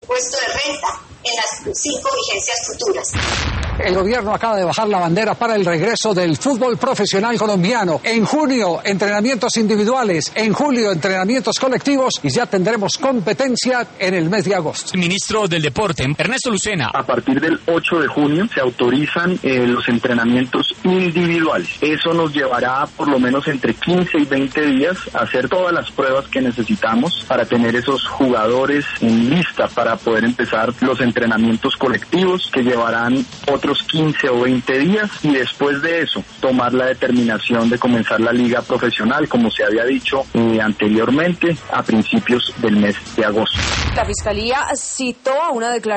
puesto de renta en las 5 vigencias futuras. El gobierno acaba de bajar la bandera para el regreso del fútbol profesional colombiano. En junio, entrenamientos individuales. En julio, entrenamientos colectivos. Y ya tendremos competencia en el mes de agosto. El ministro del Deporte, Ernesto Lucena. A partir del 8 de junio se autorizan los entrenamientos individuales. Eso nos llevará por lo menos entre 15 y 20 días a hacer todas las pruebas que necesitamos para tener esos jugadores en lista para poder empezar los entrenamientos colectivos que llevarán otros 15 o 20 días y después de eso tomar la determinación de comenzar la liga profesional, como se había dicho anteriormente, a principios del mes de agosto. La Fiscalía citó a una declaración